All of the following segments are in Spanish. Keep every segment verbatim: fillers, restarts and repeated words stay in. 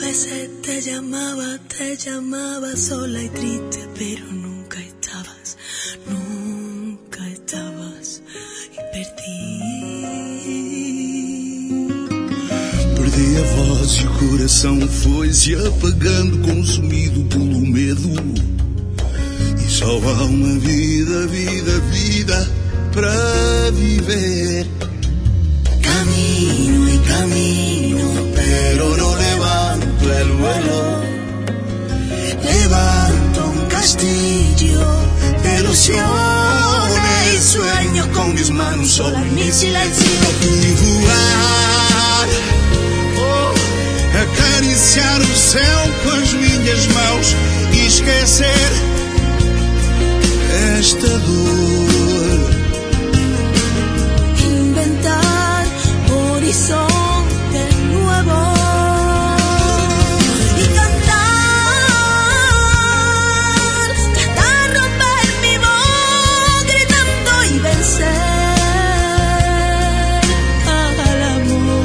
veces te llamaba, te llamaba sola y triste, pero nunca estabas, nunca estabas e perdi. Perdi a voz e o coração foi-se apagando, consumido pelo medo. E só há uma vida, vida, vida para viver. Camino y camino, pero no levanto el vuelo. Levanto un castillo de ilusiones y sueños con mis manos solas, mi silencio. E voar, oh, acariciar o céu com as minhas mãos e esquecer esta dor. Inventar horizonte nuevo y cantar, tratar romper mi voz gritando y vencer al amor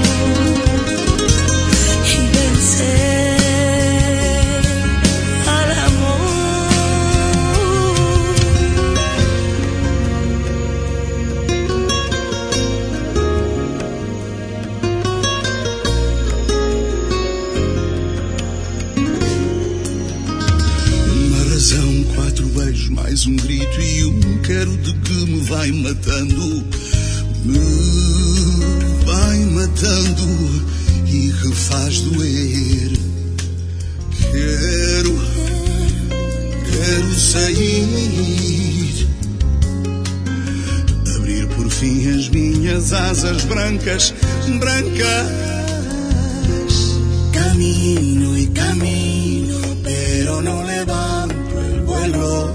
y vencer al amor. Quatro beijos, mais um grito e um quero de que me vai matando, me vai matando e que faz doer. Quero, quero sair, abrir por fim as minhas asas brancas, brancas. Camino y camino, pero no levanto el vuelo.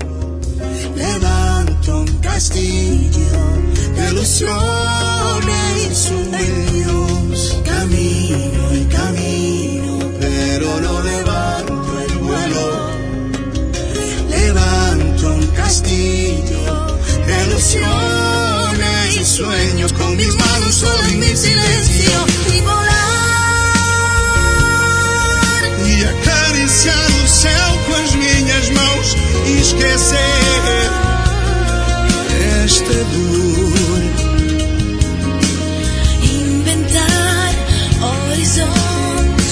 Levanto un castillo de ilusiones y sueños. Camino y camino, pero no levanto el vuelo. Levanto un castillo de ilusiones y sueños con mis manos solo en mi silencio y volar. E acariciar o céu com as minhas mãos e esquecer esta dor. Inventar horizontes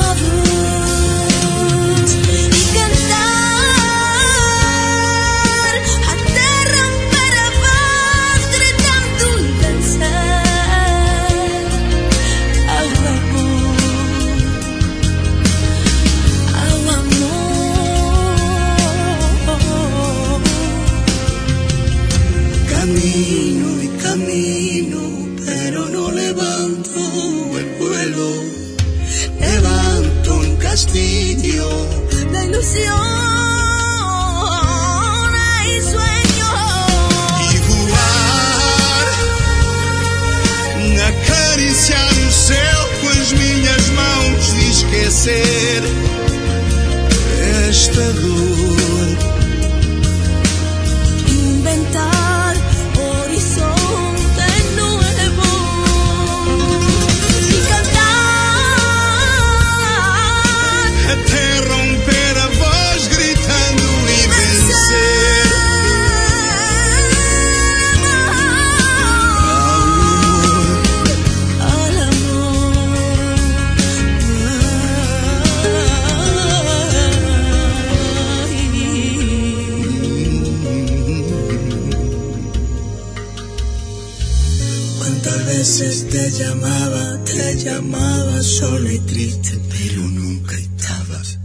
novos y cantar até romper a voz gritando y vencer ao amor. Camino y camino, pero no levanto el vuelo. Levanto un castillo de ilusiones y sueños. E voar, acariciar o céu com as minhas mãos e esquecer esta dor. Inventar horizonte nuevo y cantar Até romper a voz gritando e vencer al Cuántas veces te llamaba, te llamaba sola y triste, pero nunca estabas.